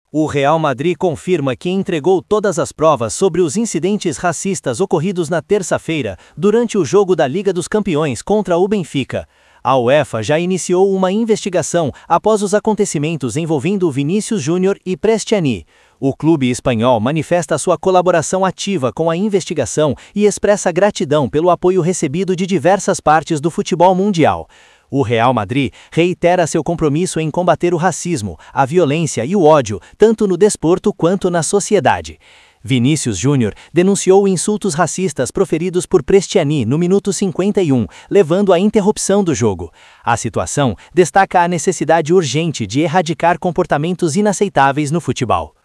O Real Madrid confirma que entregou todas as provas sobre os incidentes racistas ocorridos na terça-feira, durante o jogo da Liga dos Campeões contra o Benfica. A UEFA já iniciou uma investigação após os acontecimentos envolvendo Vinícius Júnior e Prestiani. O clube espanhol manifesta sua colaboração ativa com a investigação e expressa gratidão pelo apoio recebido de diversas partes do futebol mundial. O Real Madrid reitera seu compromisso em combater o racismo, a violência e o ódio, tanto no desporto quanto na sociedade. Vinícius Júnior denunciou insultos racistas proferidos por Prestiani no minuto 51, levando à interrupção do jogo. A situação destaca a necessidade urgente de erradicar comportamentos inaceitáveis no futebol.